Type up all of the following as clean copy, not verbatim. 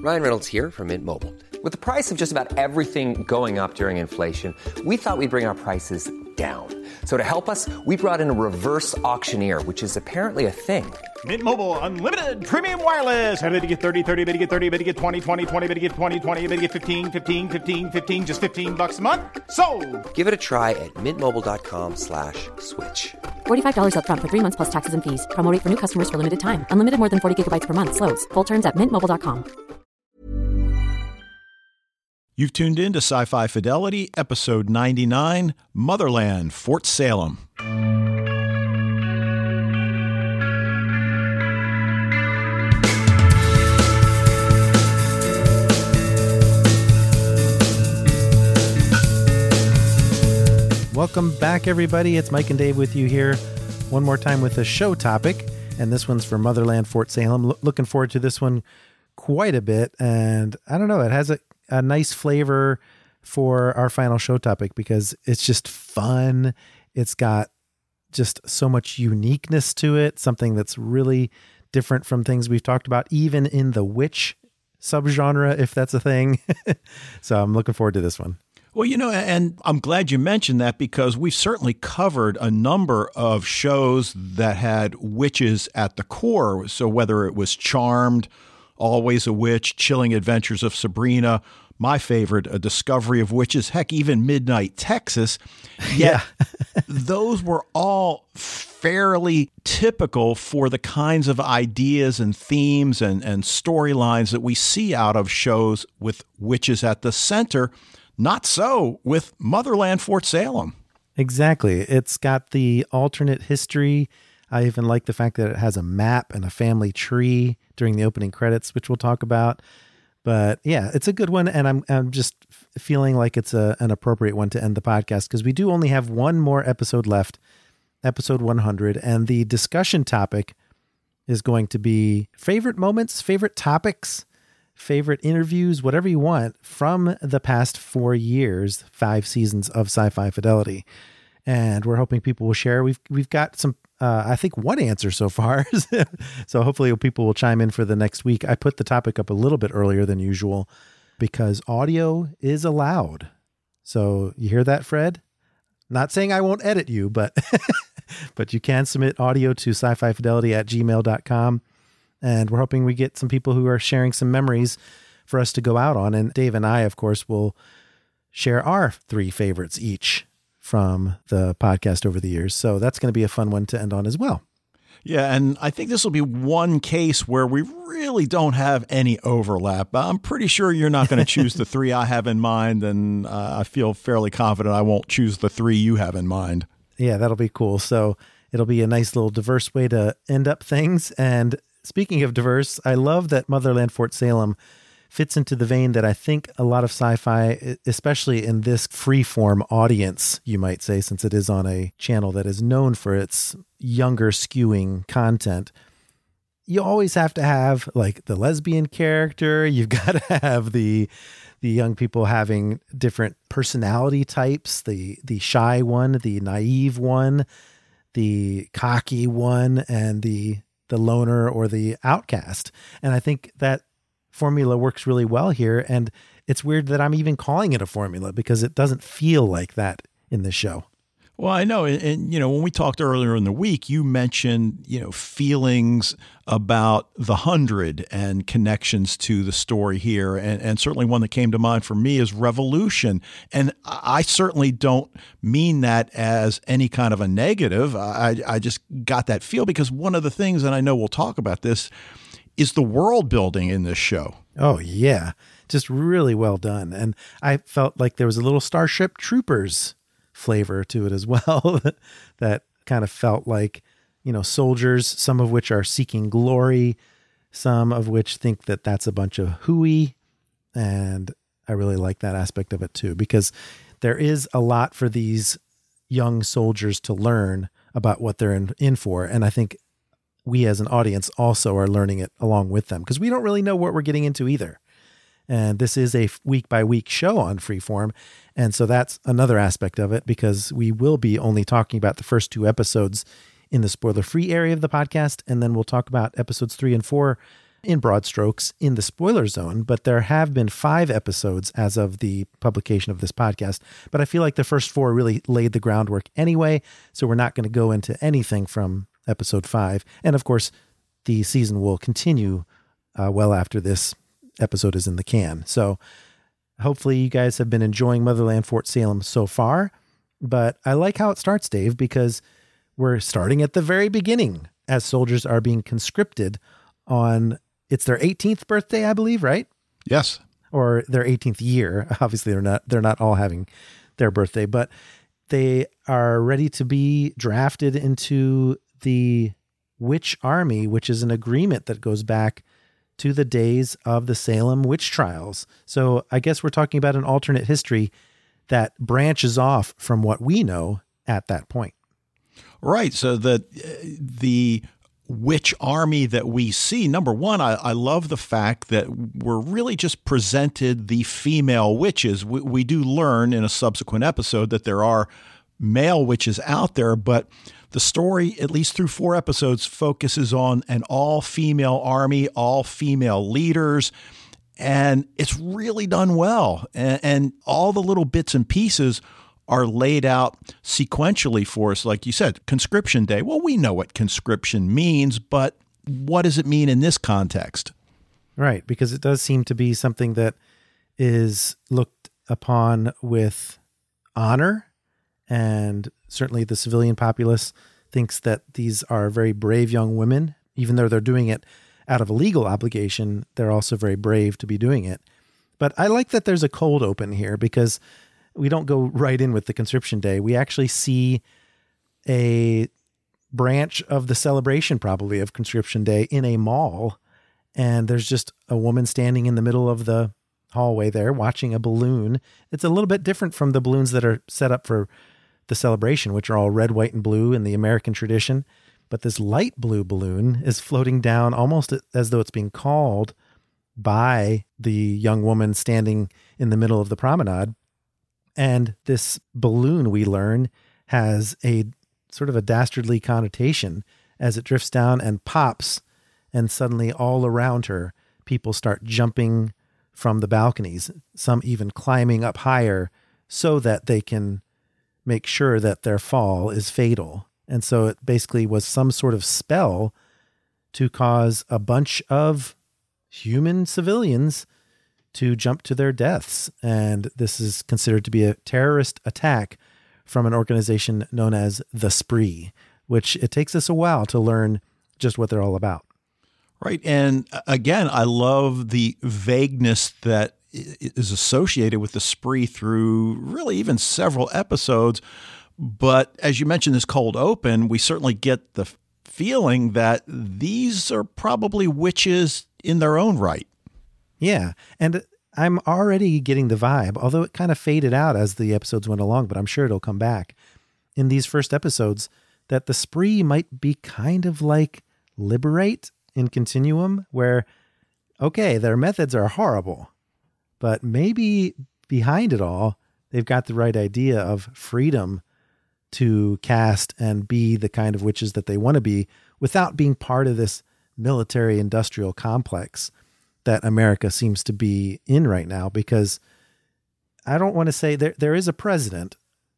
Ryan Reynolds here from Mint Mobile. With the price of just about everything going up during inflation, we thought we'd bring our prices down. So to help us, we brought in a reverse auctioneer, which is apparently a thing. Mint Mobile Unlimited Premium Wireless. How to get 30, 30, bit to get 30, bit to get 20, 20, 20, bit to get 20, 20, bit to get 15, 15, 15, 15, just $15 a month? Sold! Give it a try at mintmobile.com/switch. $45 up front for 3 months plus taxes and fees. Promo rate for new customers for limited time. Unlimited more than 40 gigabytes per month. Slows full terms at mintmobile.com. You've tuned in to Sci-Fi Fidelity, episode 99, Motherland, Fort Salem. Welcome back, everybody. It's Mike and Dave with you here one more time with a show topic, and this one's for Motherland, Fort Salem. Looking forward to this one quite a bit, and I don't know, it has a nice flavor for our final show topic because it's just fun. It's got just so much uniqueness to it, something that's really different from things we've talked about, even in the witch subgenre, if that's a thing. So I'm looking forward to this one. Well, you know, and I'm glad you mentioned that because we've certainly covered a number of shows that had witches at the core. So whether it was Charmed, Always a Witch, Chilling Adventures of Sabrina, my favorite, A Discovery of Witches, heck, even Midnight Texas. Yet those were all fairly typical for the kinds of ideas and themes and storylines that we see out of shows with witches at the center. Not so with Motherland, Fort Salem. Exactly. It's got the alternate history. I even like the fact that it has a map and a family tree during the opening credits, which we'll talk about. But yeah, it's a good one. And I'm just feeling like it's an appropriate one to end the podcast because we do only have one more episode left, episode 100. And the discussion topic is going to be favorite moments, favorite topics, favorite interviews, whatever you want from the past 4 years, 5 seasons of Sci-Fi Fidelity. And we're hoping people will share. We've got some, I think, one answer so far. So hopefully people will chime in for the next week. I put the topic up a little bit earlier than usual because audio is allowed. So you hear that, Fred? Not saying I won't edit you, but but you can submit audio to sci-fifidelity@gmail.com. And we're hoping we get some people who are sharing some memories for us to go out on. And Dave and I, of course, will share our 3 favorites each from the podcast over the years. So that's going to be a fun one to end on as well. Yeah, and I think this will be one case where we really don't have any overlap. I'm pretty sure you're not going to choose the 3 I have in mind, and I feel fairly confident I won't choose the 3 you have in mind. Yeah, that'll be cool. So it'll be a nice little diverse way to end up things. And speaking of diverse, I love that Motherland, Fort Salem fits into the vein that I think a lot of sci-fi, especially in this freeform audience, you might say, since it is on a channel that is known for its younger skewing content, you always have to have like the lesbian character. You've got to have the young people having different personality types, the shy one, the naive one, the cocky one, and the loner or the outcast. And I think that formula works really well here. And it's weird that I'm even calling it a formula because it doesn't feel like that in this show. Well, I know. And, you know, when we talked earlier in the week, you mentioned, you know, feelings about the 100 and connections to the story here. And certainly one that came to mind for me is Revolution. And I certainly don't mean that as any kind of a negative. I just got that feel because one of the things, and I know we'll talk about this, is the world building in this show. Oh, yeah. Just really well done. And I felt like there was a little Starship Troopers flavor to it as well. That kind of felt like, you know, soldiers, some of which are seeking glory, some of which think that that's a bunch of hooey. And I really like that aspect of it too, because there is a lot for these young soldiers to learn about what they're in for. And I think we as an audience also are learning it along with them because we don't really know what we're getting into either. And this is a week by week show on Freeform. And so that's another aspect of it because we will be only talking about the first 2 episodes in the spoiler free area of the podcast. And then we'll talk about episodes 3 and 4 in broad strokes in the spoiler zone, but there have been 5 episodes as of the publication of this podcast. But I feel like the first 4 really laid the groundwork anyway, so we're not going to go into anything from episode 5. And of course, the season will continue well after this episode is in the can. So hopefully you guys have been enjoying Motherland Fort Salem so far. But I like how it starts, Dave, because we're starting at the very beginning as soldiers are being conscripted on, it's their 18th birthday, I believe, right? Yes. Or their 18th year. Obviously, they're not all having their birthday, but they are ready to be drafted into the Witch Army, which is an agreement that goes back to the days of the Salem witch trials. So I guess we're talking about an alternate history that branches off from what we know at that point. Right. So the witch army that we see, number one, I love the fact that we're really just presented the female witches. We do learn in a subsequent episode that there are male witches out there, but the story, at least through 4 episodes, focuses on an all-female army, all-female leaders, and it's really done well. And all the little bits and pieces are laid out sequentially for us. Like you said, conscription day. Well, we know what conscription means, but what does it mean in this context? Right, because it does seem to be something that is looked upon with honor, and certainly the civilian populace thinks that these are very brave young women. Even though they're doing it out of a legal obligation, they're also very brave to be doing it. But I like that there's a cold open here, because we don't go right in with the conscription day. We actually see a branch of the celebration, probably, of conscription day in a mall. And there's just a woman standing in the middle of the hallway there watching a balloon. It's a little bit different from the balloons that are set up for the celebration, which are all red, white, and blue in the American tradition. But this light blue balloon is floating down almost as though it's being called by the young woman standing in the middle of the promenade. And this balloon, we learn, has a sort of a dastardly connotation as it drifts down and pops, and suddenly all around her, people start jumping from the balconies, some even climbing up higher so that they can make sure that their fall is fatal. And so it basically was some sort of spell to cause a bunch of human civilians to jump to their deaths. And this is considered to be a terrorist attack from an organization known as the Spree, which it takes us a while to learn just what they're all about. Right. And again, I love the vagueness that is associated with the Spree through really even several episodes. But as you mentioned, this cold open, we certainly get the feeling that these are probably witches in their own right. Yeah. And I'm already getting the vibe, although it kind of faded out as the episodes went along, but I'm sure it'll come back in these first episodes, that the Spree might be kind of like Liberate in Continuum, where, okay, their methods are horrible, but maybe behind it all, they've got the right idea of freedom to cast and be the kind of witches that they want to be without being part of this military industrial complex that America seems to be in right now. Because I don't want to say there is a president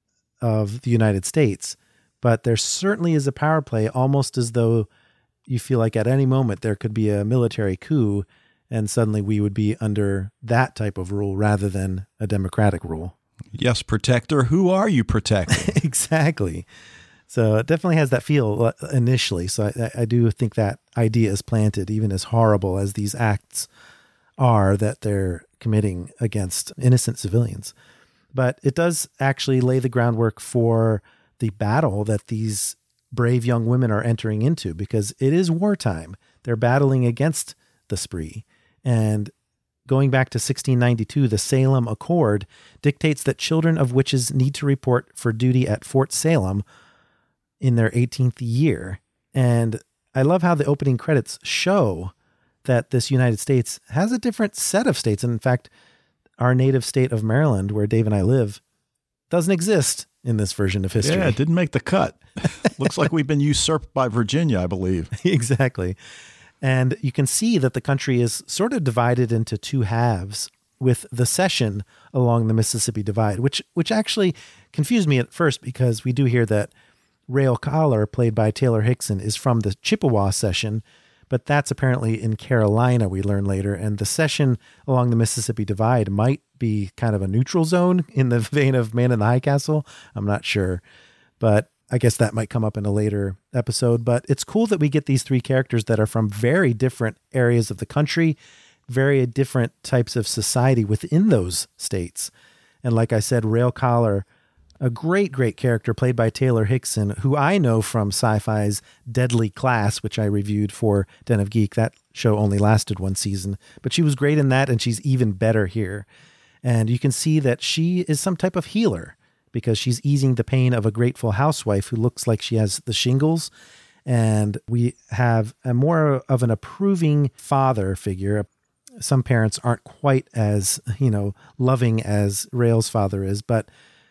of the United States, but there certainly is a power play, almost as though you feel like at any moment there could be a military coup and suddenly we would be under that type of rule rather than a democratic rule. Yes, protector. Who are you protecting? Exactly. So it definitely has that feel initially. So I do think that idea is planted, even as horrible as these acts are that they're committing against innocent civilians. But it does actually lay the groundwork for the battle that these brave young women are entering into, because it is wartime. They're battling against the Spree. And going back to 1692, the Salem Accord dictates that children of witches need to report for duty at Fort Salem in their 18th year. And I love how the opening credits show that this United States has a different set of states. And in fact, our native state of Maryland, where Dave and I live, doesn't exist in this version of history. Yeah, it didn't make the cut. Looks like we've been usurped by Virginia, I believe. Exactly. And you can see that the country is sort of divided into two halves, with the cession along the Mississippi Divide, which actually confused me at first, because we do hear that Rael Collar, played by Taylor Hickson, is from the Chippewa cession, but that's apparently in Carolina, we learn later. And the cession along the Mississippi Divide might be kind of a neutral zone in the vein of Man in the High Castle. I'm not sure, but I guess that might come up in a later episode. But it's cool that we get these three characters that are from very different areas of the country, very different types of society within those states. And like I said, Rael Collar, a great character played by Taylor Hickson, who I know from Sci-Fi's Deadly Class, which I reviewed for Den of Geek. That show only lasted one season, but she was great in that, and she's even better here. And you can see that she is some type of healer, because she's easing the pain of a grateful housewife who looks like she has the shingles. And we have a more of an approving father figure. Some parents aren't quite as, loving as Rael's father is, but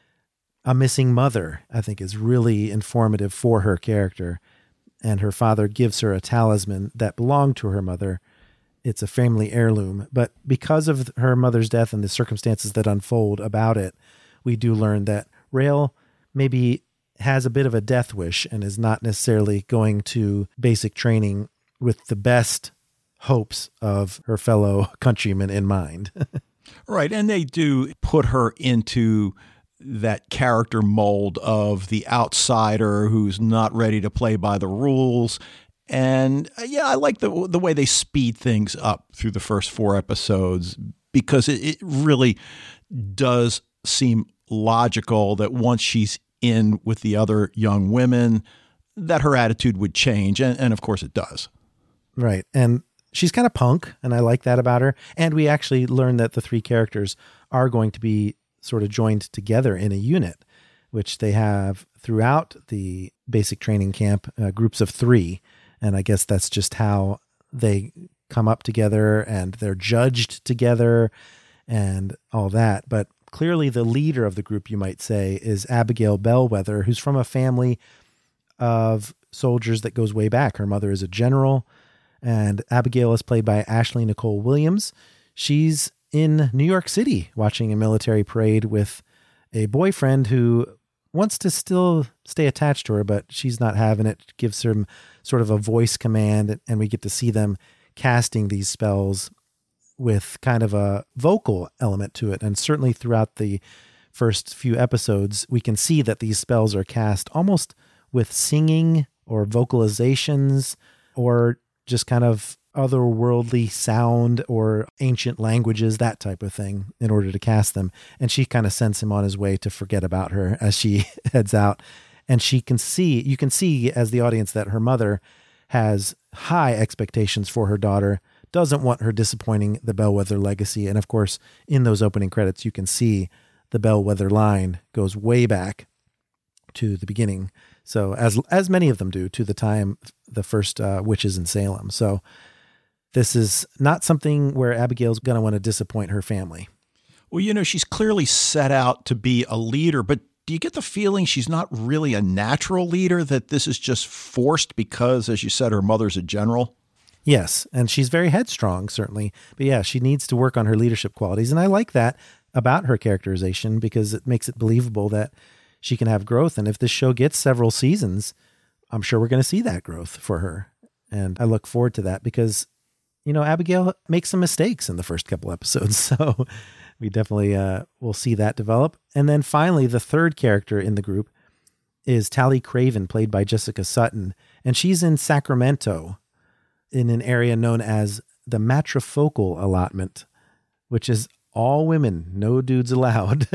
a missing mother, I think, is really informative for her character. And her father gives her a talisman that belonged to her mother. It's a family heirloom, but because of her mother's death and the circumstances that unfold about it, we do learn that Rael maybe has a bit of a death wish and is not necessarily going to basic training with the best hopes of her fellow countrymen in mind. Right. And they do put her into that character mold of the outsider who's not ready to play by the rules. And I like the way they speed things up through the first 4 episodes, because it really does seem logical that once she's in with the other young women, that her attitude would change. And of course it does. Right. And she's kind of punk, and I like that about her. And we actually learn that the three characters are going to be sort of joined together in a unit, which they have throughout the basic training camp, groups of 3. And I guess that's just how they come up together, and they're judged together and all that. But clearly the leader of the group, you might say, is Abigail Bellwether, who's from a family of soldiers that goes way back. Her mother is a general, and Abigail is played by Ashley Nicole Williams. She's in New York City watching a military parade with a boyfriend who wants to still stay attached to her, but she's not having it. Gives her sort of a voice command, and we get to see them casting these spells with kind of a vocal element to it. And certainly throughout the first few episodes, we can see that these spells are cast almost with singing or vocalizations, or just kind of otherworldly sound or ancient languages, that type of thing, in order to cast them. And she kind of sends him on his way to forget about her as she heads out. And you can see as the audience that her mother has high expectations for her daughter, doesn't want her disappointing the Bellwether legacy. And of course, in those opening credits, you can see the Bellwether line goes way back to the beginning. So as many of them do, to the time the first witches in Salem. So this is not something where Abigail's going to want to disappoint her family. Well, she's clearly set out to be a leader, but do you get the feeling she's not really a natural leader, that this is just forced because, as you said, her mother's a general? Yes, and she's very headstrong, certainly. But yeah, she needs to work on her leadership qualities. And I like that about her characterization, because it makes it believable that she can have growth. And if this show gets several seasons, I'm sure we're going to see that growth for her. And I look forward to that, because, Abigail makes some mistakes in the first couple episodes. So we definitely will see that develop. And then finally, the third character in the group is Tally Craven, played by Jessica Sutton. And she's in Sacramento, in an area known as the matrifocal allotment, which is all women, no dudes allowed,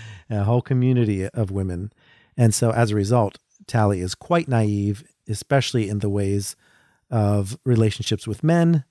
a whole community of women. And so as a result, Tally is quite naive, especially in the ways of relationships with men.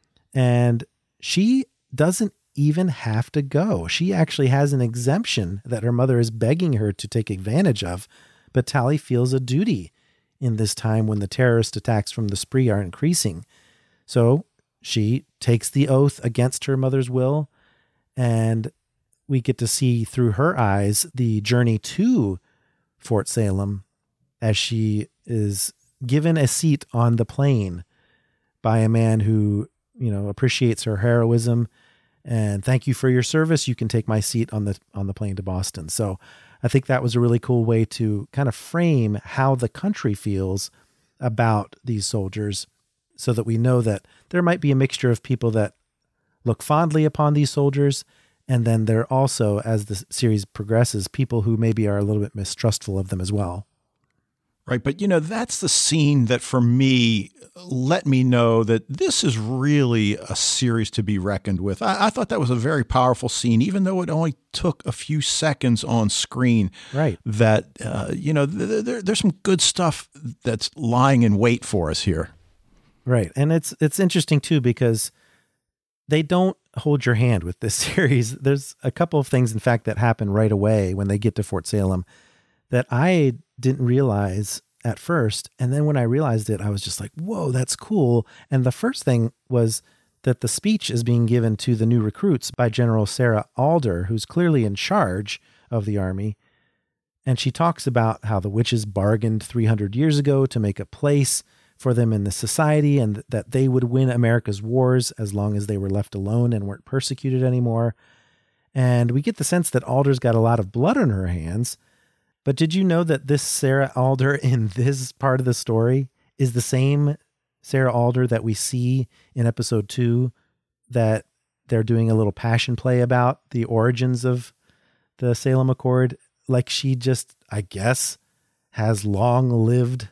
And she doesn't even have to go. She actually has an exemption that her mother is begging her to take advantage of. But Tally feels a duty in this time when the terrorist attacks from the spree are increasing. So she takes the oath against her mother's will, and we get to see through her eyes the journey to Fort Salem as she is given a seat on the plane by a man who, appreciates her heroism, and thank you for your service. You can take my seat on the plane to Boston. So I think that was a really cool way to kind of frame how the country feels about these soldiers, so that we know that there might be a mixture of people that look fondly upon these soldiers, and then there are also, as the series progresses, people who maybe are a little bit mistrustful of them as well. Right. But, that's the scene that for me let me know that this is really a series to be reckoned with. I thought that was a very powerful scene, even though it only took a few seconds on screen. Right. That, there's some good stuff that's lying in wait for us here. Right. And it's interesting, too, because they don't hold your hand with this series. There's a couple of things, in fact, that happen right away when they get to Fort Salem that I didn't realize at first. And then when I realized it, I was just like, whoa, that's cool. And the first thing was that the speech is being given to the new recruits by General Sarah Alder, who's clearly in charge of the Army. And she talks about how the witches bargained 300 years ago to make a place for them in the society, and that they would win America's wars as long as they were left alone and weren't persecuted anymore. And we get the sense that Alder's got a lot of blood on her hands. But did you know that this Sarah Alder in this part of the story is the same Sarah Alder that we see in episode 2, that they're doing a little passion play about the origins of the Salem Accord? Like, she just, I guess, has long-lived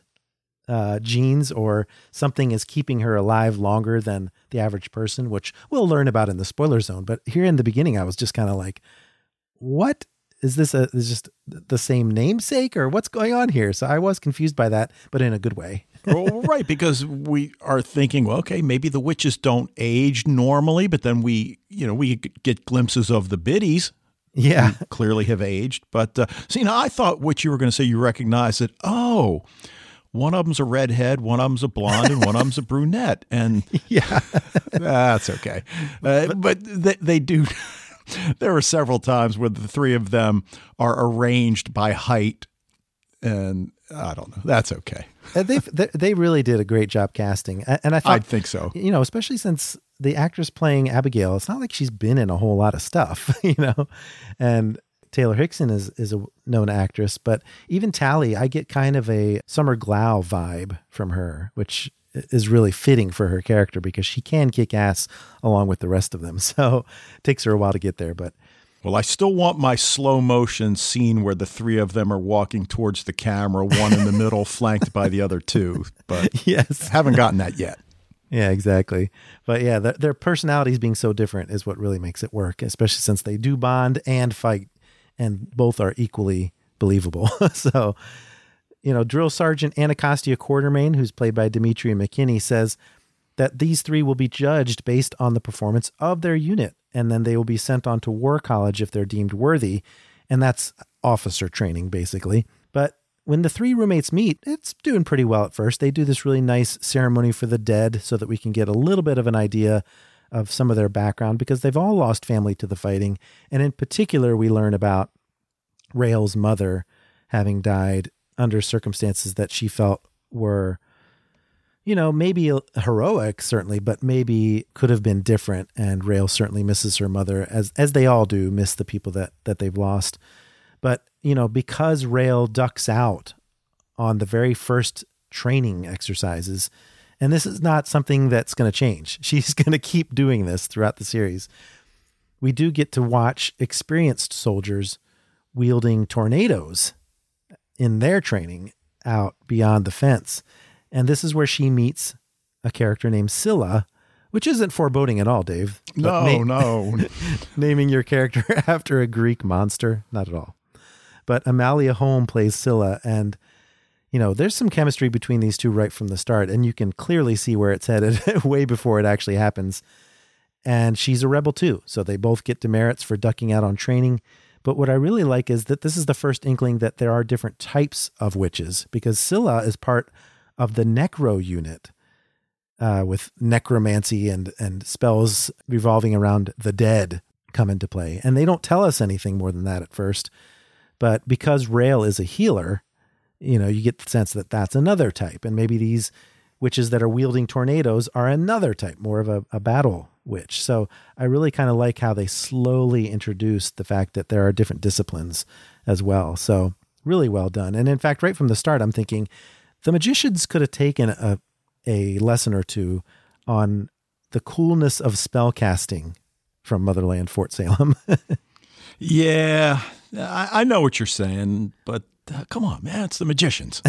genes, or something is keeping her alive longer than the average person, which we'll learn about in the spoiler zone. But here in the beginning, I was just kind of like, what? Is this is just the same namesake, or what's going on here? So I was confused by that, but in a good way. Well, right, because we are thinking, well, okay, maybe the witches don't age normally, but then we get glimpses of the biddies. Yeah, who clearly have aged. But I thought what you were going to say, you recognize that. Oh, one of them's a redhead, one of them's a blonde, and one of them's a brunette, and yeah, that's okay. But they do. There were several times where the three of them are arranged by height, and I don't know. That's okay. They really did a great job casting, and I thought, I'd think so. Especially since the actress playing Abigail, it's not like she's been in a whole lot of stuff, And Taylor Hickson is a known actress, but even Tally, I get kind of a Summer Glau vibe from her, which is really fitting for her character because she can kick ass along with the rest of them. So it takes her a while to get there, but. Well, I still want my slow motion scene where the three of them are walking towards the camera, one in the middle flanked by the other two, but yes, haven't gotten that yet. Yeah, exactly. But yeah, their personalities being so different is what really makes it work, especially since they do bond and fight, and both are equally believable. So, Drill Sergeant Anacostia Quartermain, who's played by Demetria McKinney, says that these three will be judged based on the performance of their unit, and then they will be sent on to War College if they're deemed worthy, and that's officer training, basically. But when the three roommates meet, it's doing pretty well at first. They do this really nice ceremony for the dead so that we can get a little bit of an idea of some of their background, because they've all lost family to the fighting, and in particular, we learn about Rael's mother having died under circumstances that she felt were, maybe heroic, certainly, but maybe could have been different. And Rael certainly misses her mother, as they all do miss the people that they've lost. But, because Rael ducks out on the very first training exercises, and this is not something that's going to change. She's going to keep doing this throughout the series. We do get to watch experienced soldiers wielding tornadoes in their training out beyond the fence. And this is where she meets a character named Scylla, which isn't foreboding at all, Dave. No. Naming your character after a Greek monster, not at all. But Amalia Holm plays Scylla, and, there's some chemistry between these two right from the start, and you can clearly see where it's headed way before it actually happens. And she's a rebel too, so they both get demerits for ducking out on training. But what I really like is that this is the first inkling that there are different types of witches, because Scylla is part of the Necro unit, with necromancy and spells revolving around the dead come into play. And they don't tell us anything more than that at first. But because Rael is a healer, you get the sense that that's another type. And maybe these witches that are wielding tornadoes are another type, more of a battle witch. So I really kind of like how they slowly introduced the fact that there are different disciplines as well. So really well done. And in fact, right from the start, I'm thinking the magicians could have taken a lesson or two on the coolness of spell casting from Motherland Fort Salem. Yeah, I know what you're saying, but come on, man, it's the magicians.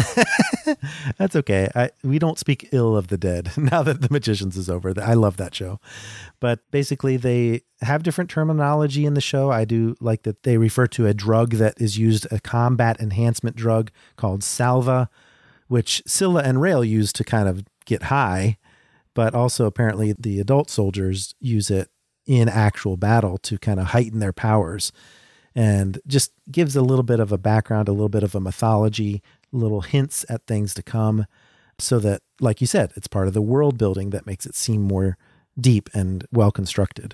That's okay. We don't speak ill of the dead now that The Magicians is over. I love that show. But basically, they have different terminology in the show. I do like that they refer to a drug that is used, a combat enhancement drug called Salva, which Scylla and Rael use to kind of get high, but also apparently the adult soldiers use it in actual battle to kind of heighten their powers. And just gives a little bit of a background, a little bit of a mythology, little hints at things to come, so that, like you said, it's part of the world building that makes it seem more deep and well constructed.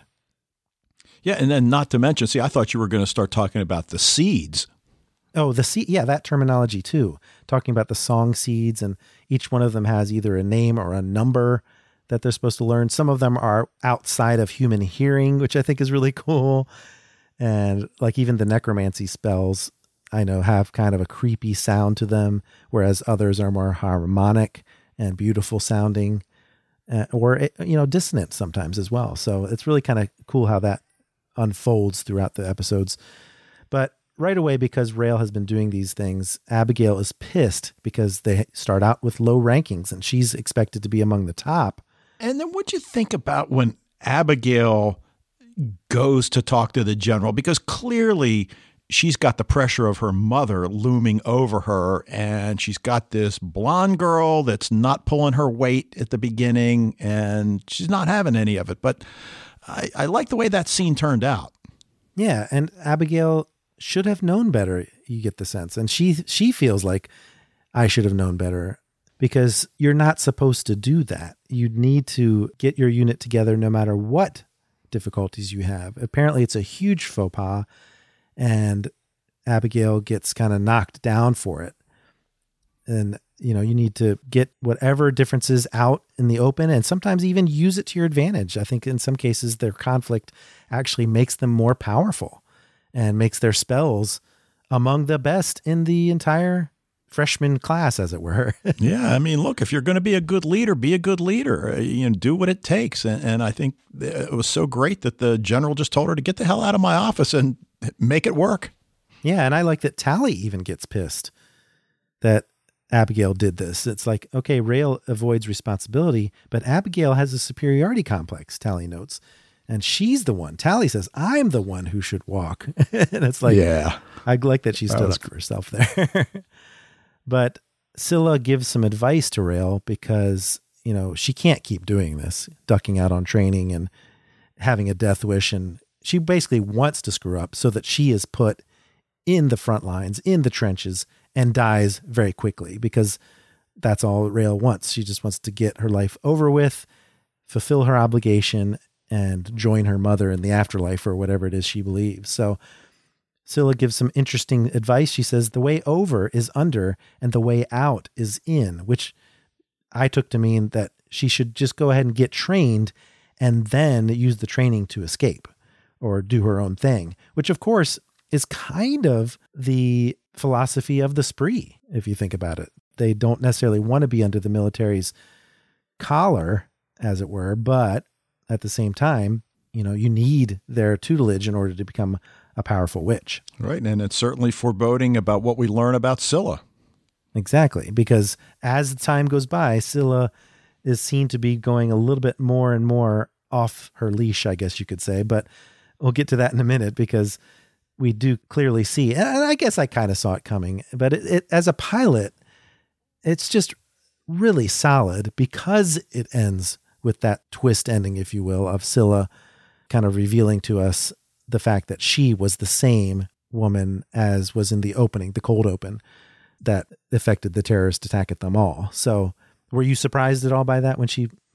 Yeah, and then not to mention, see, I thought you were going to start talking about the seeds. Oh, the seed, yeah, that terminology too. Talking about the song seeds, and each one of them has either a name or a number that they're supposed to learn. Some of them are outside of human hearing, which I think is really cool. And like even the necromancy spells, I know, have kind of a creepy sound to them, whereas others are more harmonic and beautiful sounding, or, dissonant sometimes as well. So it's really kind of cool how that unfolds throughout the episodes. But right away, because Rael has been doing these things, Abigail is pissed because they start out with low rankings and she's expected to be among the top. And then what'd you think about when Abigail goes to talk to the general? Because clearly she's got the pressure of her mother looming over her, and she's got this blonde girl that's not pulling her weight at the beginning, and she's not having any of it. But I like the way that scene turned out. Yeah, and Abigail should have known better, you get the sense. And she feels like, I should have known better, because you're not supposed to do that. You need to get your unit together no matter what difficulties you have. Apparently it's a huge faux pas, and Abigail gets kind of knocked down for it. And, you need to get whatever differences out in the open, and sometimes even use it to your advantage. I think in some cases their conflict actually makes them more powerful and makes their spells among the best in the entire freshman class, as it were. Yeah. I mean, look, if you're going to be a good leader, be a good leader, do what it takes. And I think it was so great that the general just told her to get the hell out of my office and make it work. Yeah. And I like that Tally even gets pissed that Abigail did this. It's like, okay, Rael avoids responsibility, but Abigail has a superiority complex, Tally notes. And she's the one. Tally says, I'm the one who should walk. And it's like, yeah, I like that she stood up for herself there. But Scylla gives some advice to Rael because, she can't keep doing this, ducking out on training and having a death wish. And she basically wants to screw up so that she is put in the front lines, in the trenches, and dies very quickly, because that's all Rael wants. She just wants to get her life over with, fulfill her obligation, and join her mother in the afterlife, or whatever it is she believes. So Scylla gives some interesting advice. She says, the way over is under and the way out is in, which I took to mean that she should just go ahead and get trained and then use the training to escape or do her own thing, which of course is kind of the philosophy of the spree. If you think about it, they don't necessarily want to be under the military's collar, as it were, but at the same time, you need their tutelage in order to become a powerful witch. Right. And it's certainly foreboding about what we learn about Scylla. Exactly. Because as the time goes by, Scylla is seen to be going a little bit more and more off her leash, I guess you could say. But we'll get to that in a minute, because we do clearly see, and I guess I kind of saw it coming, but it as a pilot, it's just really solid because it ends with that twist ending, if you will, of Scylla kind of revealing to us the fact that she was the same woman as was in the opening, the cold open, that affected the terrorist attack at them all. So were you surprised at all by that when she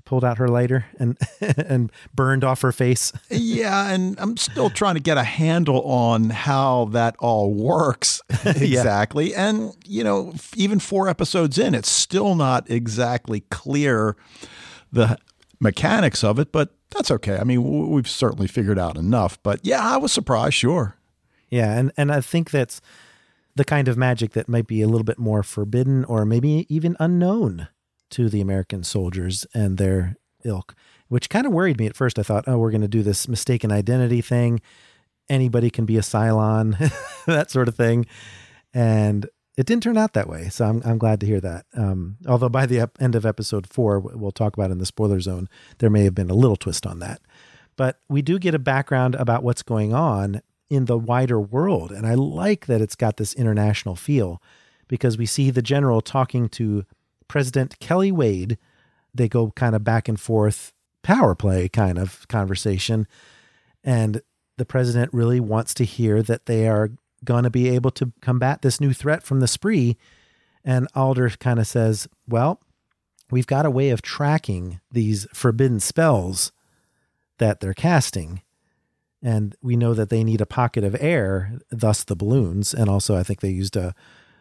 pulled out her lighter and and burned off her face. Yeah, and I'm still trying to get a handle on how that all works exactly. Yeah. And, even 4 episodes in, it's still not exactly clear the mechanics of it, but that's okay. I mean, we've certainly figured out enough. But yeah, I was surprised, sure. Yeah, and I think that's the kind of magic that might be a little bit more forbidden or maybe even unknown to the American soldiers and their ilk, which kind of worried me at first. I thought, we're going to do this mistaken identity thing. Anybody can be a Cylon, that sort of thing. And it didn't turn out that way. So I'm glad to hear that. Although by the end of episode 4, we'll talk about in the spoiler zone, there may have been a little twist on that. But we do get a background about what's going on in the wider world. And I like that it's got this international feel because we see the general talking to President Kelly Wade. They go kind of back and forth power play kind of conversation. And the president really wants to hear that they are going to be able to combat this new threat from the spree. And Alder kind of says, well, we've got a way of tracking these forbidden spells that they're casting. And we know that they need a pocket of air, thus the balloons. And also I think they used a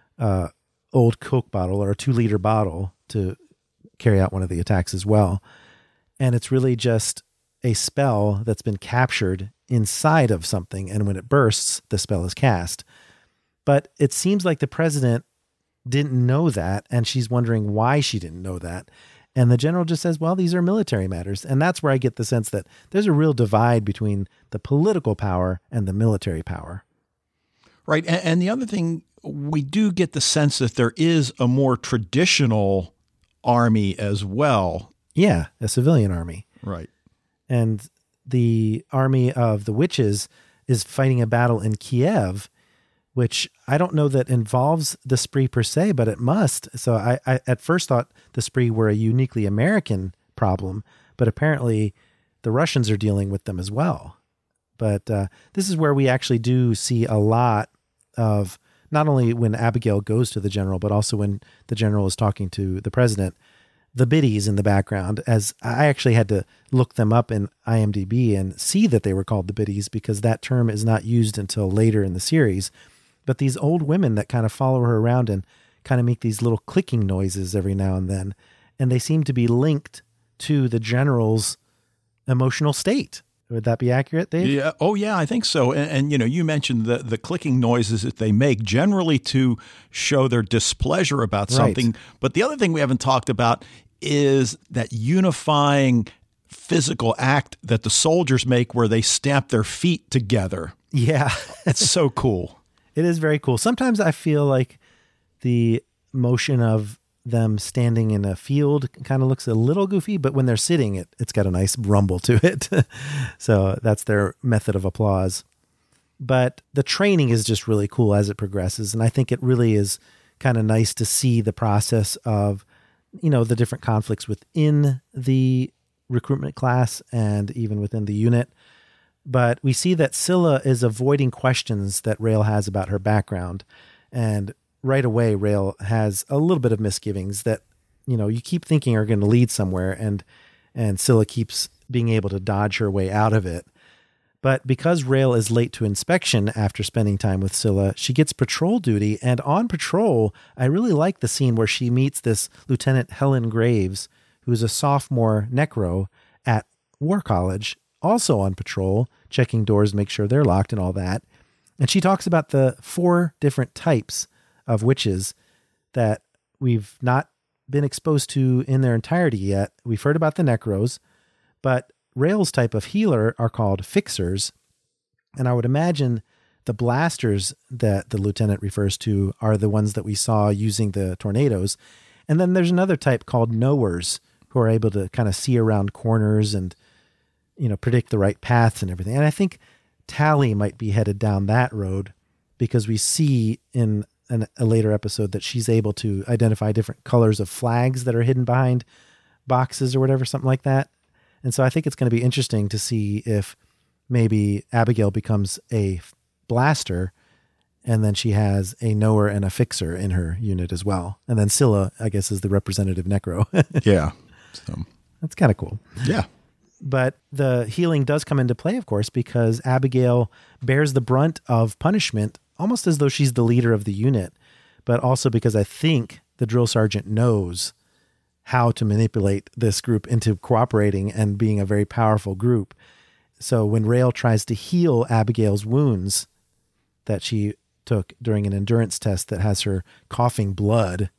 old Coke bottle or a 2-liter bottle to carry out one of the attacks as well. And it's really just a spell that's been captured inside of something. And when it bursts, the spell is cast. But it seems like the president didn't know that. And she's wondering why she didn't know that. And the general just says, well, these are military matters. And that's where I get the sense that there's a real divide between the political power and the military power. Right. And the other thing, we do get the sense that there is a more traditional army as well. Yeah, a civilian army. Right. And the army of the witches is fighting a battle in Kiev, which I don't know that involves the spree per se, but it must. So I at first thought the spree were a uniquely American problem, but apparently the Russians are dealing with them as well. But this is where we actually do see a lot of, not only when Abigail goes to the general, but also when the general is talking to the president, the biddies in the background, as I actually had to look them up in IMDb and see that they were called the biddies because that term is not used until later in the series. But these old women that kind of follow her around and kind of make these little clicking noises every now and then. And they seem to be linked to the general's emotional state. Would that be accurate, Dave? Yeah. Oh, yeah, I think so. And you mentioned the clicking noises that they make generally to show their displeasure about something. Right. But the other thing we haven't talked about is that unifying physical act that the soldiers make where they stamp their feet together. Yeah. It's so cool. It is very cool. Sometimes I feel like the motion of them standing in a field kind of looks a little goofy, but when they're sitting, it's got a nice rumble to it. So that's their method of applause. But the training is just really cool as it progresses. And I think it really is kind of nice to see the process of, the different conflicts within the recruitment class and even within the unit. But we see that Scylla is avoiding questions that Raelle has about her background. And right away, Raelle has a little bit of misgivings that, you keep thinking are going to lead somewhere. And Scylla keeps being able to dodge her way out of it. But because Raelle is late to inspection after spending time with Scylla, she gets patrol duty. And on patrol, I really like the scene where she meets this Lieutenant Helen Graves, who's a sophomore necro at War College, also on patrol, checking doors, make sure they're locked and all that. And she talks about the 4 different types of witches that we've not been exposed to in their entirety yet. We've heard about the necros, but Raelle's type of healer are called fixers. And I would imagine the blasters that the lieutenant refers to are the ones that we saw using the tornadoes. And then there's another type called knowers who are able to kind of see around corners and, predict the right paths and everything. And I think Tally might be headed down that road because we see in a later episode that she's able to identify different colors of flags that are hidden behind boxes or whatever, something like that. And so I think it's going to be interesting to see if maybe Abigail becomes a blaster and then she has a knower and a fixer in her unit as well. And then Scylla, I guess, is the representative necro. Yeah. So. That's kind of cool. Yeah. But the healing does come into play, of course, because Abigail bears the brunt of punishment almost as though she's the leader of the unit, but also because I think the drill sergeant knows how to manipulate this group into cooperating and being a very powerful group. So when Raelle tries to heal Abigail's wounds that she took during an endurance test that has her coughing blood,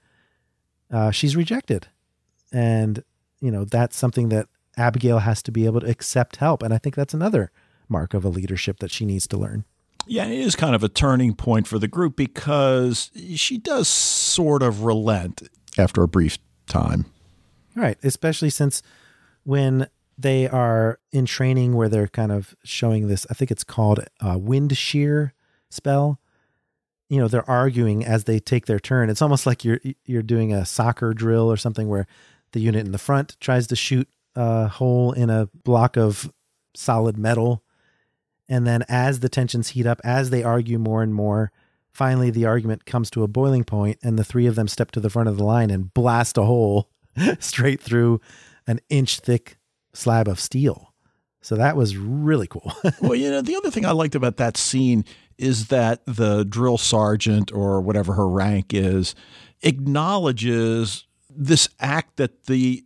she's rejected. And, that's something that Abigail has to be able to accept help. And I think that's another mark of a leadership that she needs to learn. Yeah, it is kind of a turning point for the group because she does sort of relent after a brief time. Right. Especially since when they are in training where they're kind of showing this, I think it's called a wind shear spell. They're arguing as they take their turn. It's almost like you're doing a soccer drill or something where the unit in the front tries to shoot a hole in a block of solid metal. And then as the tensions heat up, as they argue more and more, finally the argument comes to a boiling point and the three of them step to the front of the line and blast a hole straight through an inch thick slab of steel. So that was really cool. Well, the other thing I liked about that scene is that the drill sergeant, or whatever her rank is, acknowledges this act that the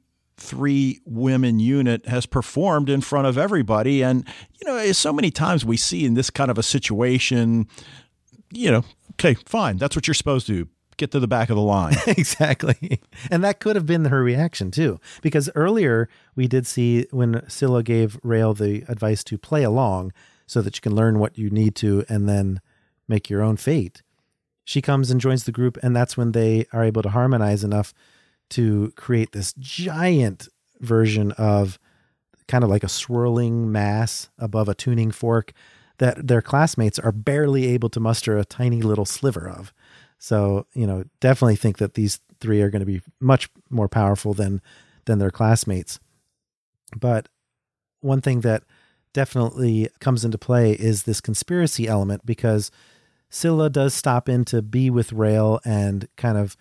3-women unit has performed in front of everybody. And, so many times we see in this kind of a situation, okay, fine. That's what you're supposed to do. Get to the back of the line. Exactly. And that could have been her reaction too, because earlier we did see when Scylla gave Raelle the advice to play along so that you can learn what you need to and then make your own fate. She comes and joins the group, and that's when they are able to harmonize enough to create this giant version of kind of like a swirling mass above a tuning fork that their classmates are barely able to muster a tiny little sliver of. So, definitely think that these three are going to be much more powerful than their classmates. But one thing that definitely comes into play is this conspiracy element, because Scylla does stop in to be with Raelle and kind of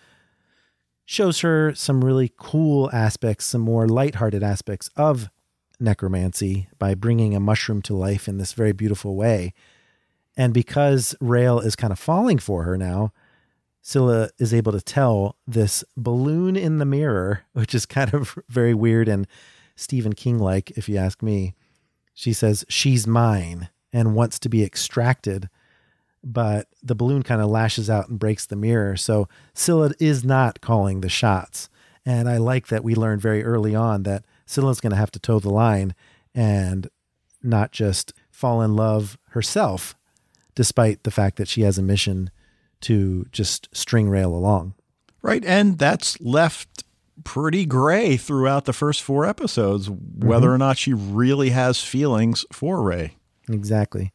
shows her some really cool aspects, some more lighthearted aspects of necromancy by bringing a mushroom to life in this very beautiful way. And because Raelle is kind of falling for her now, Scylla is able to tell this balloon in the mirror, which is kind of very weird and Stephen King-like, if you ask me. She says, she's mine, and wants to be extracted, but the balloon kind of lashes out and breaks the mirror. So Scylla is not calling the shots. And I like that we learned very early on that Scylla's going to have to toe the line and not just fall in love herself, despite the fact that she has a mission to just string Raelle along. Right. And that's left pretty gray throughout the first 4 episodes, whether or not she really has feelings for Ray. Exactly.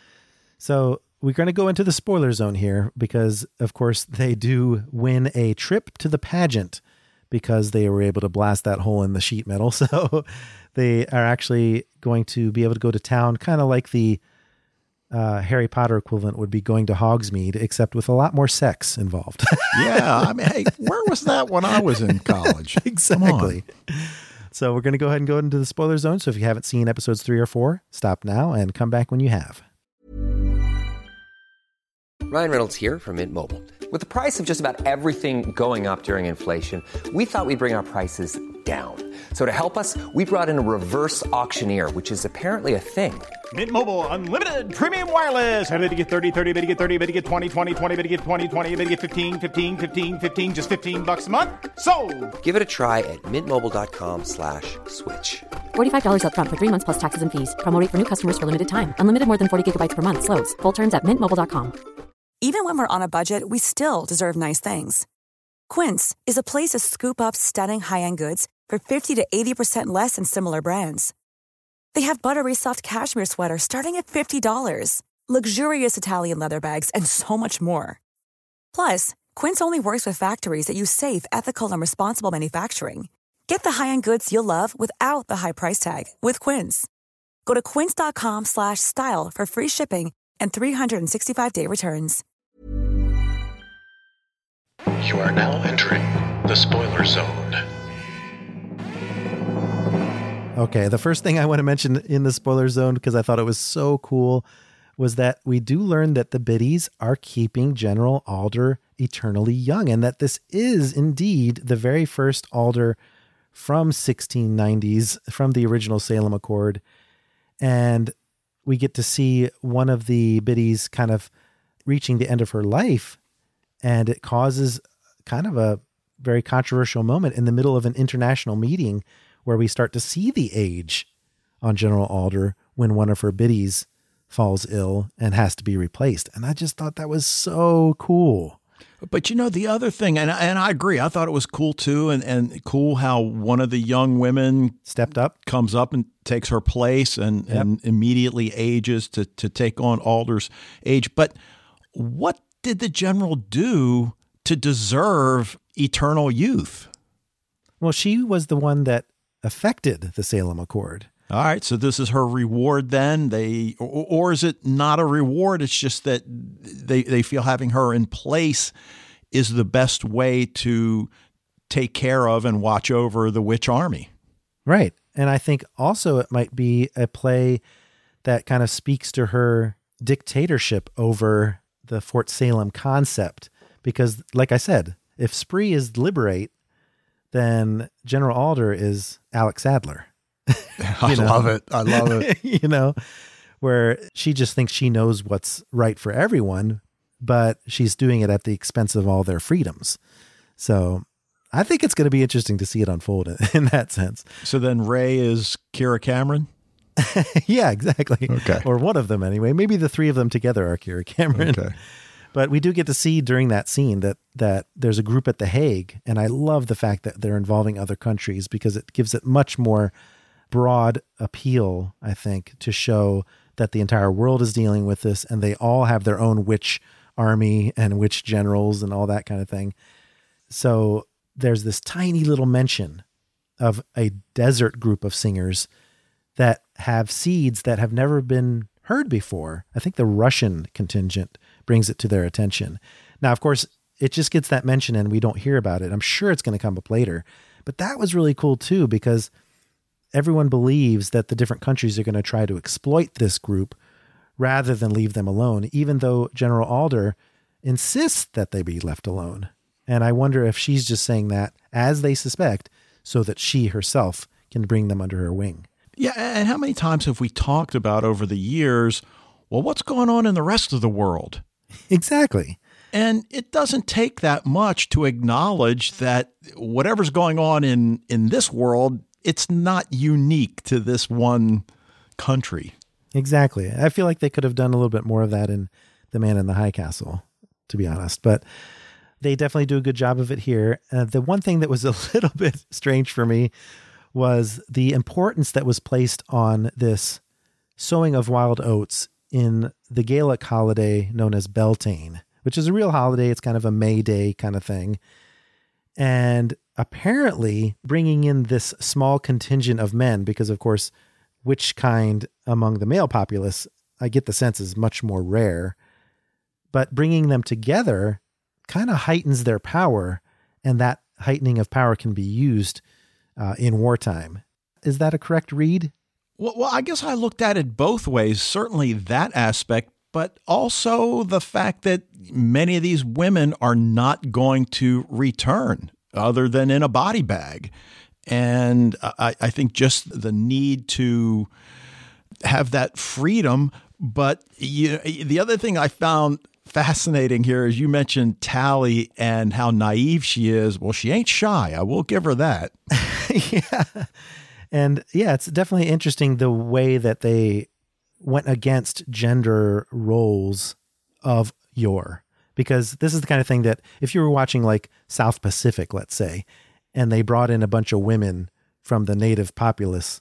So we're going to go into the spoiler zone here because, of course, they do win a trip to the pageant because they were able to blast that hole in the sheet metal. So they are actually going to be able to go to town, kind of like the Harry Potter equivalent would be going to Hogsmeade, except with a lot more sex involved. Yeah. I mean, hey, where was that when I was in college? Exactly. So we're going to go ahead and go into the spoiler zone. So if you haven't seen episodes 3 or 4, stop now and come back when you have. Ryan Reynolds here from Mint Mobile. With the price of just about everything going up during inflation, we thought we'd bring our prices down. So to help us, we brought in a reverse auctioneer, which is apparently a thing. Mint Mobile Unlimited Premium Wireless. How to get 30, 30, bit to get 30, bit to get 20, 20, 20, bit to get 20, 20, bit to get 15, 15, 15, 15, just $15 a month? Sold! Give it a try at mintmobile.com/switch. $45 up front for 3 months plus taxes and fees. Promo rate for new customers for limited time. Unlimited more than 40 gigabytes per month. Slows full terms at mintmobile.com. Even when we're on a budget, we still deserve nice things. Quince is a place to scoop up stunning high-end goods for 50 to 80% less than similar brands. They have buttery soft cashmere sweaters starting at $50, luxurious Italian leather bags, and so much more. Plus, Quince only works with factories that use safe, ethical, and responsible manufacturing. Get the high-end goods you'll love without the high price tag with Quince. Go to quince.com/style for free shipping and 365-day returns. You are now entering the spoiler zone. Okay, the first thing I want to mention in the spoiler zone, because I thought it was so cool, was that we do learn that the Biddies are keeping General Alder eternally young, and that this is indeed the very first Alder from 1690s, from the original Salem Accord. And we get to see one of the Biddies kind of reaching the end of her life, and it causes kind of a very controversial moment in the middle of an international meeting where we start to see the age on General Alder when one of her Biddies falls ill and has to be replaced. And I just thought that was so cool. But the other thing, and I agree, I thought it was cool too, and cool how one of the young women stepped up, comes up and takes her place and immediately ages to take on Alder's age. But what did the general do to deserve eternal youth? Well, she was the one that affected the Salem Accord. All right, so this is her reward then? Or is it not a reward? It's just that they feel having her in place is the best way to take care of and watch over the witch army. Right. And I think also it might be a play that kind of speaks to her dictatorship over the Fort Salem concept. Because like I said, if Spree is liberate, then General Alder is Alex Sadler. I love it. Where she just thinks she knows what's right for everyone, but she's doing it at the expense of all their freedoms. So I think it's going to be interesting to see it unfold in that sense. So then Ray is Kira Cameron? Yeah, exactly. Okay. Or one of them anyway. Maybe the three of them together are Kira Cameron. Okay. But we do get to see during that scene that there's a group at The Hague, and I love the fact that they're involving other countries because it gives it much more broad appeal, I think, to show that the entire world is dealing with this and they all have their own witch army and witch generals and all that kind of thing. So there's this tiny little mention of a desert group of singers that have seeds that have never been heard before. I think the Russian contingent brings it to their attention. Now, of course, it just gets that mention and we don't hear about it. I'm sure it's going to come up later, but that was really cool too, because everyone believes that the different countries are going to try to exploit this group rather than leave them alone, even though General Alder insists that they be left alone. And I wonder if she's just saying that, as they suspect, so that she herself can bring them under her wing. Yeah, and how many times have we talked about over the years, well, what's going on in the rest of the world? Exactly. And it doesn't take that much to acknowledge that whatever's going on in this world, it's not unique to this one country. Exactly. I feel like they could have done a little bit more of that in The Man in the High Castle, to be honest. But they definitely do a good job of it here. The one thing that was a little bit strange for me was the importance that was placed on this sowing of wild oats in the Gaelic holiday known as Beltane, which is a real holiday. It's kind of a May Day kind of thing. And apparently bringing in this small contingent of men, because of course, witch kind among the male populace, I get the sense is much more rare, but bringing them together kind of heightens their power, and that heightening of power can be used in wartime. Is that a correct read? Well, I guess I looked at it both ways. Certainly that aspect, but also the fact that many of these women are not going to return other than in a body bag. And I think just the need to have that freedom. But the other thing I found fascinating here is you mentioned Tally and how naive she is. Well, she ain't shy. I will give her that. Yeah. And yeah, it's definitely interesting the way that they went against gender roles of yore, because this is the kind of thing that if you were watching like South Pacific, let's say, and they brought in a bunch of women from the native populace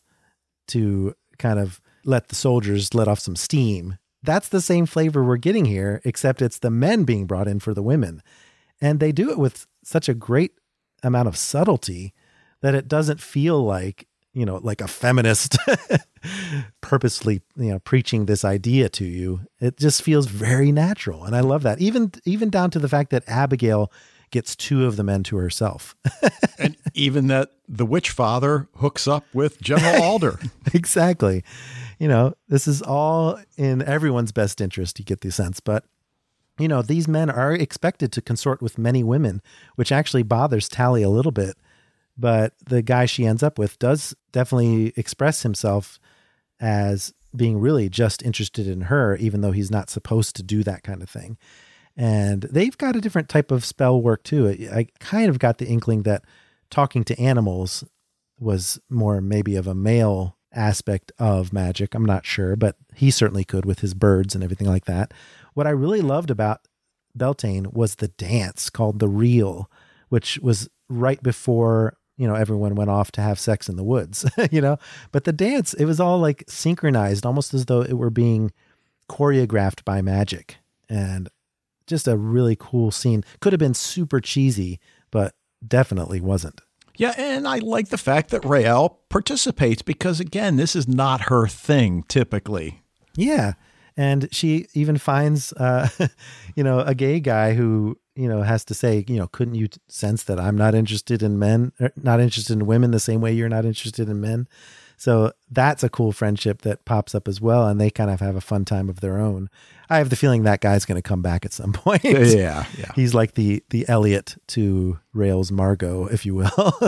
to kind of let the soldiers let off some steam, that's the same flavor we're getting here, except it's the men being brought in for the women. And they do it with such a great amount of subtlety that it doesn't feel like, like a feminist purposely, preaching this idea to you. It just feels very natural. And I love that. Even down to the fact that Abigail gets 2 of the men to herself. And even that the witch father hooks up with General Alder. Exactly. You know, this is all in everyone's best interest, you get the sense. But, you know, these men are expected to consort with many women, which actually bothers Tally a little bit. But the guy she ends up with does definitely express himself as being really just interested in her, even though he's not supposed to do that kind of thing. And they've got a different type of spell work too. I kind of got the inkling that talking to animals was more maybe of a male aspect of magic. I'm not sure, but he certainly could with his birds and everything like that. What I really loved about Beltane was the dance called the Reel, which was right before, you know, everyone went off to have sex in the woods, you know, but the dance, it was all like synchronized, almost as though it were being choreographed by magic, and just a really cool scene. Could have been super cheesy, but definitely wasn't. Yeah, and I like the fact that Raelle participates because, again, this is not her thing typically. Yeah, and she even finds, you know, a gay guy who, you know, has to say, you know, couldn't you sense that I'm not interested in men, or not interested in women the same way you're not interested in men? So that's a cool friendship that pops up as well. And they kind of have a fun time of their own. I have the feeling that guy's going to come back at some point. Yeah. He's like the Elliot to Raelle's Margot, if you will.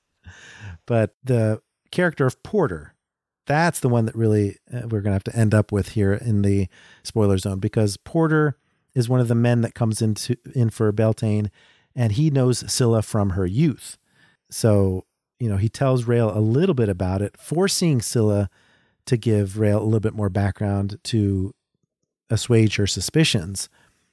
But the character of Porter, that's the one that really we're going to have to end up with here in the spoiler zone, because Porter is one of the men that comes in for Beltane, and he knows Scylla from her youth. So, you know, he tells Raelle a little bit about it, forcing Scylla to give Raelle a little bit more background to assuage her suspicions.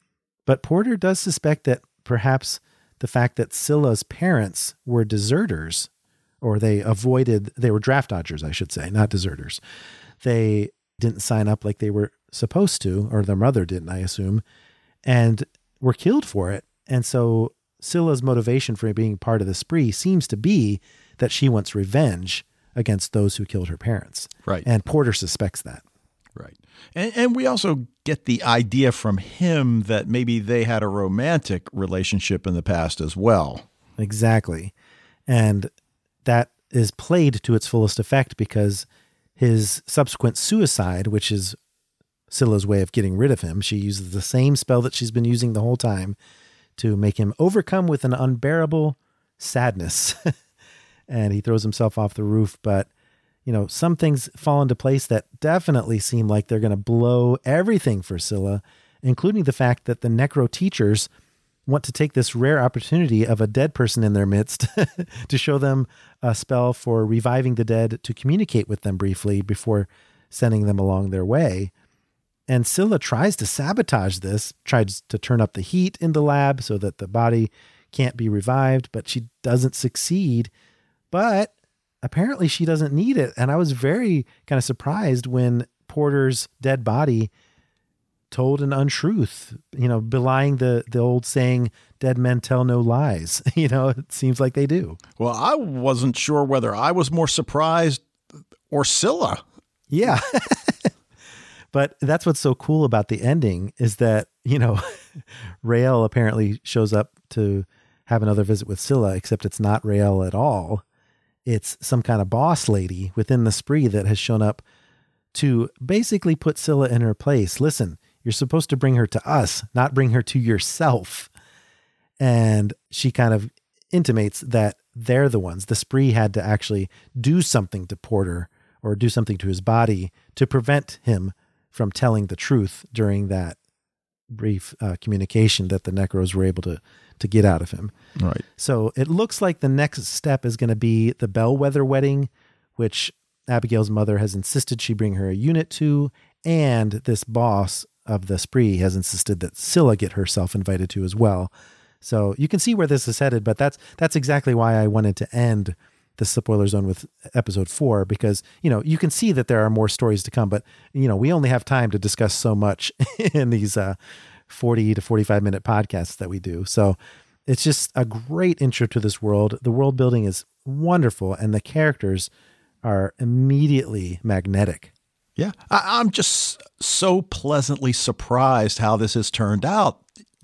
But Porter does suspect that perhaps the fact that Scylla's parents were deserters, or they were draft dodgers, I should say, not deserters. They didn't sign up like they were supposed to, or their mother didn't, I assume, and were killed for it. And so Scylla's motivation for being part of the spree seems to be that she wants revenge against those who killed her parents. Right. And Porter suspects that. Right. And we also get the idea from him that maybe they had a romantic relationship in the past as well. Exactly. And that is played to its fullest effect because his subsequent suicide, which is Scylla's way of getting rid of him, she uses the same spell that she's been using the whole time to make him overcome with an unbearable sadness. And he throws himself off the roof. But, you know, some things fall into place that definitely seem like they're going to blow everything for Scylla, including the fact that the Necro teachers want to take this rare opportunity of a dead person in their midst to show them a spell for reviving the dead to communicate with them briefly before sending them along their way. And Scylla tries to sabotage this, tries to turn up the heat in the lab so that the body can't be revived, but she doesn't succeed. But apparently she doesn't need it. And I was very kind of surprised when Porter's dead body told an untruth, you know, belying the old saying, dead men tell no lies. You know, it seems like they do. Well, I wasn't sure whether I was more surprised or Scylla. Yeah. But that's what's so cool about the ending is that, you know, Raelle apparently shows up to have another visit with Scylla, except it's not Raelle at all. It's some kind of boss lady within the spree that has shown up to basically put Scylla in her place. Listen, you're supposed to bring her to us, not bring her to yourself. And she kind of intimates that they're the ones. The spree had to actually do something to Porter or do something to his body to prevent him from telling the truth during that brief communication that the Necros were able to get out of him. Right. So it looks like the next step is going to be the Bellwether wedding, which Abigail's mother has insisted she bring her a unit to, and this boss of the spree has insisted that Scylla get herself invited to as well. So you can see where this is headed, but that's exactly why I wanted to end the spoiler zone with episode 4, because, you know, you can see that there are more stories to come, but, you know, we only have time to discuss so much in these 40 to 45 minute podcasts that we do. So it's just a great intro to this world. The world building is wonderful, and the characters are immediately magnetic. Yeah. I'm just so pleasantly surprised how this has turned out.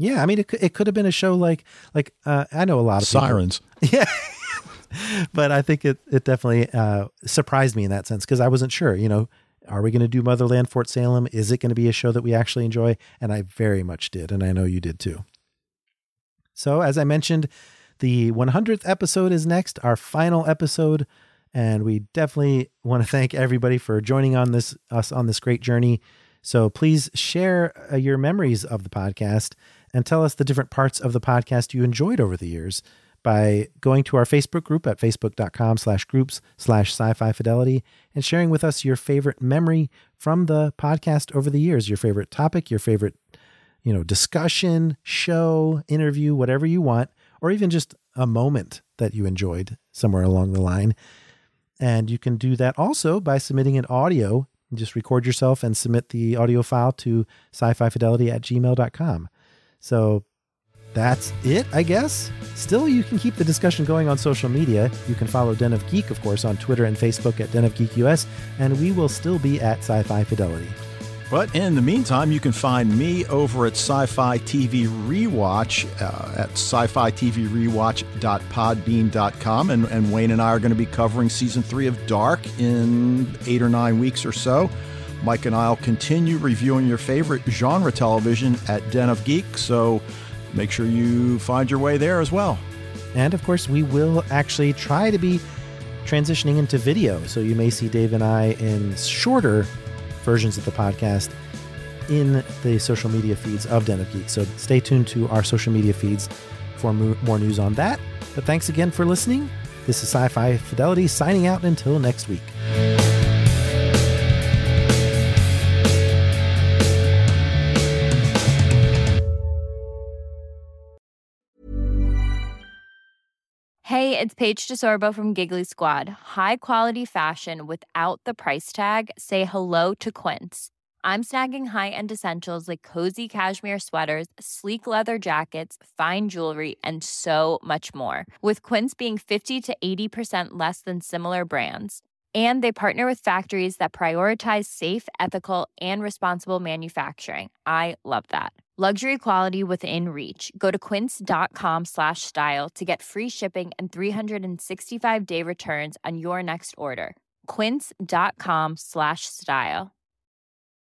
Yeah, I mean, it could have been a show like I know a lot of Sirens. People, yeah, but I think it definitely surprised me in that sense because I wasn't sure. Are we going to do Motherland Fort Salem? Is it going to be a show that we actually enjoy? And I very much did, and I know you did too. So as I mentioned, the 100th episode is next, our final episode, and we definitely want to thank everybody for joining us on this great journey. So please share your memories of the podcast and tell us the different parts of the podcast you enjoyed over the years by going to our Facebook group at facebook.com/groups/sci-fi fidelity and sharing with us your favorite memory from the podcast over the years, your favorite topic, your favorite, discussion, show, interview, whatever you want, or even just a moment that you enjoyed somewhere along the line. And you can do that also by submitting an audio. Just record yourself and submit the audio file to sci-fi-fidelity@gmail.com. So that's it, I guess. Still, you can keep the discussion going on social media. You can follow Den of Geek, of course, on Twitter and Facebook at Den of Geek US, and we will still be at Sci-Fi Fidelity. But in the meantime, you can find me over at Sci-Fi TV Rewatch at sci-fi-tvrewatch.podbean.com. And Wayne and I are going to be covering Season 3 of Dark in 8 or 9 weeks or so. Mike and I will continue reviewing your favorite genre television at Den of Geek, so make sure you find your way there as well. And, of course, we will actually try to be transitioning into video, so you may see Dave and I in shorter versions of the podcast in the social media feeds of Den of Geek. So stay tuned to our social media feeds for more news on that. But thanks again for listening. This is Sci-Fi Fidelity signing out until next week. Hey, it's Paige DeSorbo from Giggly Squad. High quality fashion without the price tag. Say hello to Quince. I'm snagging high-end essentials like cozy cashmere sweaters, sleek leather jackets, fine jewelry, and so much more. With Quince being 50 to 80% less than similar brands. And they partner with factories that prioritize safe, ethical, and responsible manufacturing. I love that. Luxury quality within reach. Go to quince.com/style to get free shipping and 365-day returns on your next order. Quince.com/style.